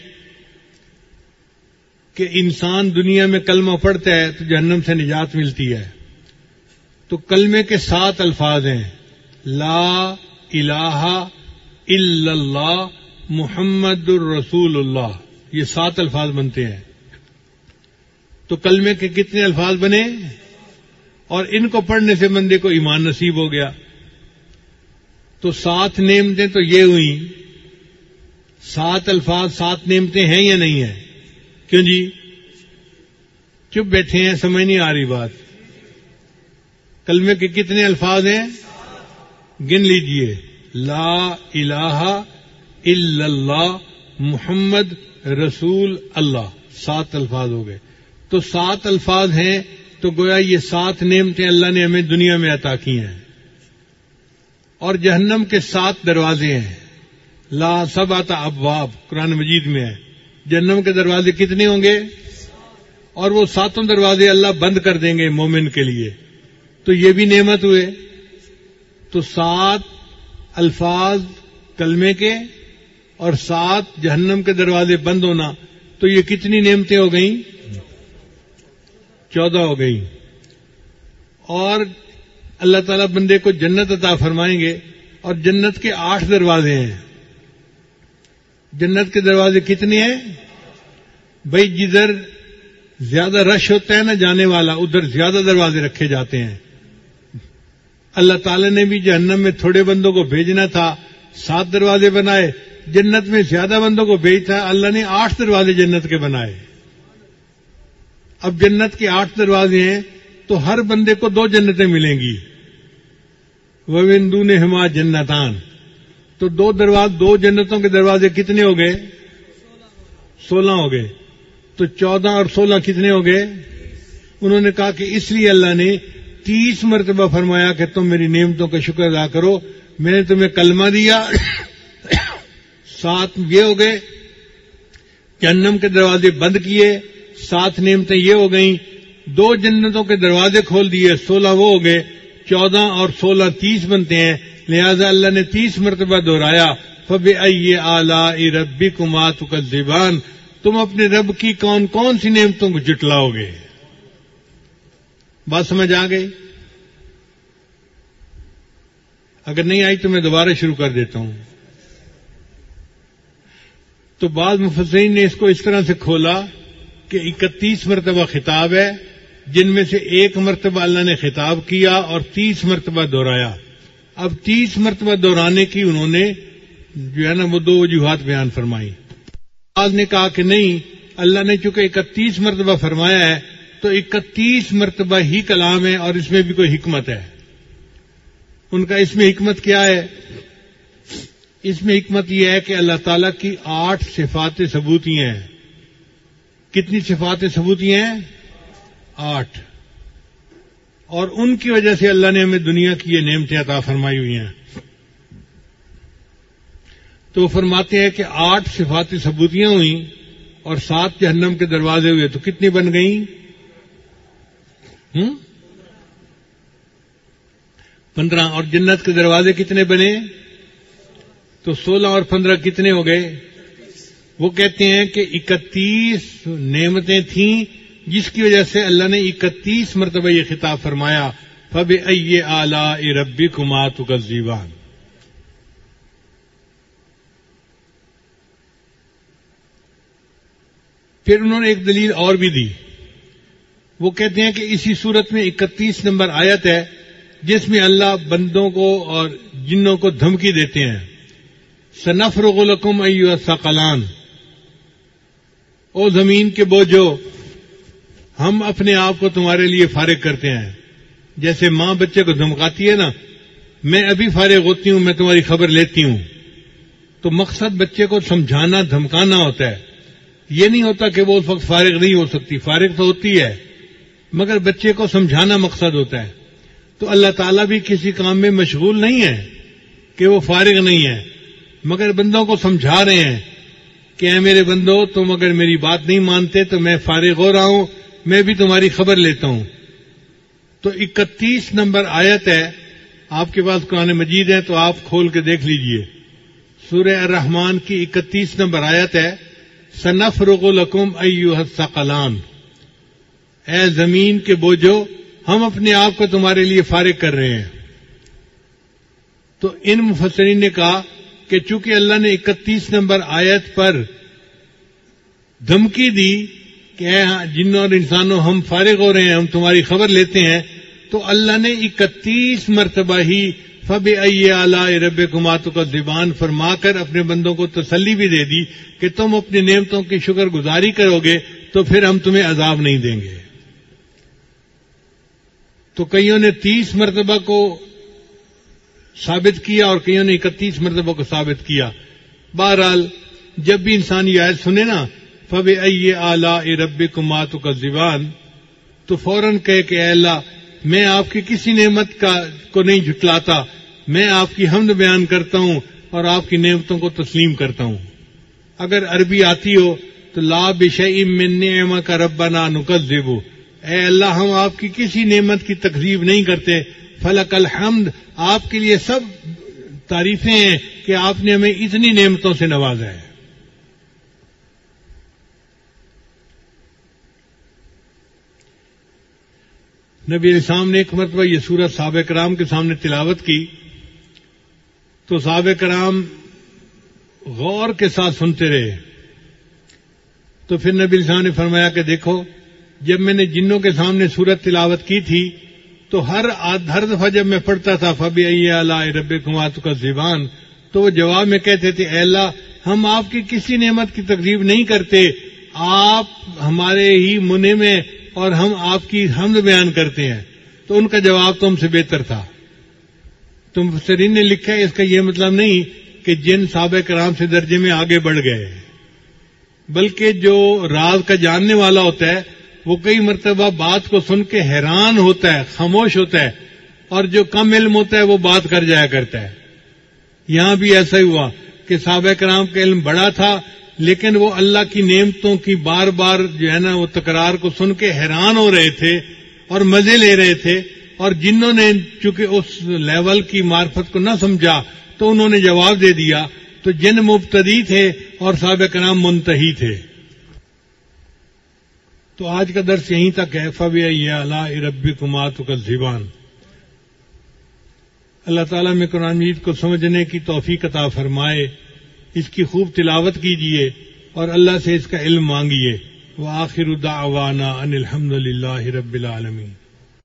[SPEAKER 1] کہ انسان دنیا میں کلمہ پڑھتا ہے تو جہنم سے نجات ملتی ہے۔ تو کلمے کے سات الفاظ ہیں، لا الہ الا اللہ محمد الرسول اللہ، یہ سات الفاظ بنتے ہیں۔ تو کلمے کے کتنے الفاظ بنے؟ اور ان کو پڑھنے سے بندے کو ایمان نصیب ہو گیا۔ تو سات نعمتیں تو یہ ہوئیں، سات الفاظ سات نعمتیں ہیں یا نہیں ہیں؟ کیوں جی چپ بیٹھے ہیں، سمجھ نہیں آ رہی بات؟ کلمے کے کتنے الفاظ ہیں؟ گن لیجئے، لا الہ الا اللہ محمد رسول اللہ، سات الفاظ ہو گئے۔ تو سات الفاظ ہیں، تو گویا یہ سات نعمتیں اللہ نے ہمیں دنیا میں عطا کی ہیں۔ اور جہنم کے سات دروازے ہیں، لا سبعۃ ابواب قرآن مجید میں ہے۔ جہنم کے دروازے کتنے ہوں گے؟ اور وہ ساتوں دروازے اللہ بند کر دیں گے مومن کے لیے، تو یہ بھی نعمت ہوئے۔ تو سات الفاظ کلمے کے اور سات جہنم کے دروازے بند ہونا، تو یہ کتنی نعمتیں ہو گئیں؟ چودہ ہو گئی۔ اور اللہ تعالیٰ بندے کو جنت عطا فرمائیں گے، اور جنت کے آٹھ دروازے ہیں۔ جنت کے دروازے کتنے ہیں؟ بھائی جدھر زیادہ رش ہوتا ہے نا جانے والا، ادھر زیادہ دروازے رکھے جاتے ہیں۔ اللہ تعالیٰ نے بھی جہنم میں تھوڑے بندوں کو بھیجنا تھا، سات دروازے بنائے۔ جنت میں زیادہ بندوں کو بھیجتا، اللہ نے آٹھ دروازے جنت کے بنائے۔ اب جنت کے آٹھ دروازے ہیں، تو ہر بندے کو دو جنتیں ملیں گی۔ وَمِن دُونِهُمَا جَنَّتَانِ، تو دو دروازے، دو جنتوں کے دروازے کتنے ہو گئے؟ سولہ ہو گئے۔ تو چودہ اور سولہ کتنے ہو گئے؟ انہوں نے کہا کہ اس لیے اللہ نے تیس مرتبہ فرمایا کہ تم میری نعمتوں کا شکر ادا کرو، میں نے تمہیں کلمہ دیا۔ سات یہ ہو گئے، جہنم کے دروازے بند کیے، سات نعمتیں یہ ہو گئیں، دو جنتوں کے دروازے کھول دیے، سولہ وہ ہو گئے، چودہ اور سولہ تیس بنتے ہیں۔ لہذا اللہ نے تیس مرتبہ دہرایا، فَبِأَيِّ آلَاءِ رَبِّكُمَا تُكَذِّبَانِ، تم اپنے رب کی کون کون سی نعمتوں کو جٹلاؤ گے؟ بات سمجھ آ گئی؟ اگر نہیں آئی تو میں دوبارہ شروع کر دیتا ہوں۔ تو بعض مفسرین نے اس کو اس طرح سے کھولا کہ اکتیس مرتبہ خطاب ہے، جن میں سے ایک مرتبہ اللہ نے خطاب کیا اور تیس مرتبہ دہرایا۔ اب تیس مرتبہ دہرانے کی انہوں نے جو ہے نا وہ دو وجوہات بیان فرمائی. بعض نے کہا کہ نہیں، اللہ نے چونکہ اکتیس مرتبہ فرمایا ہے تو اکتیس مرتبہ ہی کلام ہے اور اس میں بھی کوئی حکمت ہے. ان کا اس میں حکمت کیا ہے؟ اس میں حکمت یہ ہے کہ اللہ تعالیٰ کی آٹھ صفات ثبوتی ہیں. کتنی صفات ثبوتی ہیں؟ آٹھ. اور ان کی وجہ سے اللہ نے ہمیں دنیا کی یہ نعمتیں عطا فرمائی ہوئی ہیں. تو فرماتے ہیں کہ آٹھ صفات ثبوتیاں ہوئیں اور سات جہنم کے دروازے ہوئے تو کتنی بن گئیں؟ ہم؟ پندرہ. اور جنت کے دروازے کتنے بنے؟ تو سولہ اور پندرہ کتنے ہو گئے؟ وہ کہتے ہیں کہ اکتیس نعمتیں تھیں جس کی وجہ سے اللہ نے اکتیس مرتبہ یہ خطاب فرمایا فَبِأَيِّ آلَاءِ رَبِّكُمَا تُكَذِّبَانِ. پھر انہوں نے ایک دلیل اور بھی دی. وہ کہتے ہیں کہ اسی صورت میں اکتیس نمبر آیت ہے جس میں اللہ بندوں کو اور جنوں کو دھمکی دیتے ہیں سَنَفْرُغُ لَكُمْ أَيُّهَا الثَّقَلَانِ. او زمین کے بوجھو، ہم اپنے آپ کو تمہارے لیے فارغ کرتے ہیں. جیسے ماں بچے کو دھمکاتی ہے نا، میں ابھی فارغ ہوتی ہوں، میں تمہاری خبر لیتی ہوں. تو مقصد بچے کو سمجھانا دھمکانا ہوتا ہے. یہ نہیں ہوتا کہ وہ اس وقت فارغ نہیں ہو سکتی، فارغ تو ہوتی ہے، مگر بچے کو سمجھانا مقصد ہوتا ہے. تو اللہ تعالیٰ بھی کسی کام میں مشغول نہیں ہے کہ وہ فارغ نہیں ہے، مگر بندوں کو سمجھا رہے ہیں کہ اے میرے بندو، تم اگر میری بات نہیں مانتے تو میں فارغ ہو رہا ہوں، میں بھی تمہاری خبر لیتا ہوں. تو اکتیس نمبر آیت ہے، آپ کے پاس قرآن مجید ہے تو آپ کھول کے دیکھ لیجئے. سورہ الرحمن کی اکتیس نمبر آیت ہے سَنَفْرُغُ لَكُمْ أَيُّهَا الثَّقَلَانِ. اے زمین کے بوجھو، ہم اپنے آپ کو تمہارے لیے فارغ کر رہے ہیں. تو ان مفسرین نے کہا کہ چونکہ اللہ نے اکتیس نمبر آیت پر دھمکی دی کہ اے جنوں اور انسانوں، ہم فارغ ہو رہے ہیں، ہم تمہاری خبر لیتے ہیں، تو اللہ نے اکتیس مرتبہ ہی فَبِأَيِّ آلَاءِ رَبِّكُمَا تُكَذِّبَانِ فرما کر اپنے بندوں کو تسلی بھی دے دی کہ تم اپنی نعمتوں کی شکر گزاری کرو گے تو پھر ہم تمہیں عذاب نہیں دیں گے. تو کئیوں نے تیس مرتبہ کو ثابت کیا اور کئیوں نے اکتیس مرتبہ کو ثابت کیا. بہرحال جب بھی انسان یہ آیت سنے نا فَبِأَيِّ آلَاءِ رَبِّكُمَا تُكَذِّبَانِ تو فوراً کہے کہ اے اللہ، میں آپ کی کسی نعمت کا کو نہیں جھٹلاتا، میں آپ کی حمد بیان کرتا ہوں اور آپ کی نعمتوں کو تسلیم کرتا ہوں. اگر عربی آتی ہو تو لا بشیء من نعمک ربنا نکذب، اے اللہ ہم آپ کی کسی نعمت کی تکذیب نہیں کرتے. فلک الحمد، آپ کے لیے سب تعریفیں ہیں کہ آپ نے ہمیں اتنی نعمتوں سے نوازا ہے. نبی علیہ السلام نے ایک مرتبہ یہ سورت صحابہ کرام کے سامنے تلاوت کی تو صحابہ کرام غور کے ساتھ سنتے رہے. تو پھر نبی علیہ السلام نے فرمایا کہ دیکھو، جب میں نے جنوں کے سامنے سورت تلاوت کی تھی تو ہر ہر دفعہ جب میں پڑھتا تھا فَبِأَيِّ آلَاءِ رَبِّكُمَا تُكَذِّبَانِ تو وہ جواب میں کہتے تھے اے اللہ، ہم آپ کی کسی نعمت کی تکذیب نہیں کرتے، آپ ہمارے ہی منعم میں اور ہم آپ کی حمد بیان کرتے ہیں. تو ان کا جواب تو ہم سے بہتر تھا. تو مفسرین نے لکھا ہے اس کا یہ مطلب نہیں کہ جن صحابہ کرام سے درجے میں آگے بڑھ گئے، بلکہ جو راز کا جاننے والا ہوتا ہے وہ کئی مرتبہ بات کو سن کے حیران ہوتا ہے، خاموش ہوتا ہے، اور جو کم علم ہوتا ہے وہ بات کر جایا کرتا ہے. یہاں بھی ایسا ہی ہوا کہ صحابہ کرام کا علم بڑا تھا، لیکن وہ اللہ کی نعمتوں کی بار بار جو ہے نا وہ تکرار کو سن کے حیران ہو رہے تھے اور مزے لے رہے تھے. اور جنہوں نے چونکہ اس لیول کی معرفت کو نہ سمجھا تو انہوں نے جواب دے دیا. تو جن مبتدی تھے اور صحابہ کرام منتہی تھے. تو آج کا درس یہیں تک ہے. فَبِأَيِّ آلَاءِ رَبِّكُمَا تُكَذِّبَانِ. اللہ تعالیٰ میں قرآن مجید کو سمجھنے کی توفیق عطا فرمائے، اس کی خوب تلاوت کیجیے اور اللہ سے اس کا علم مانگیے. وآخر دعوانا ان الحمد للہ رب العالمین.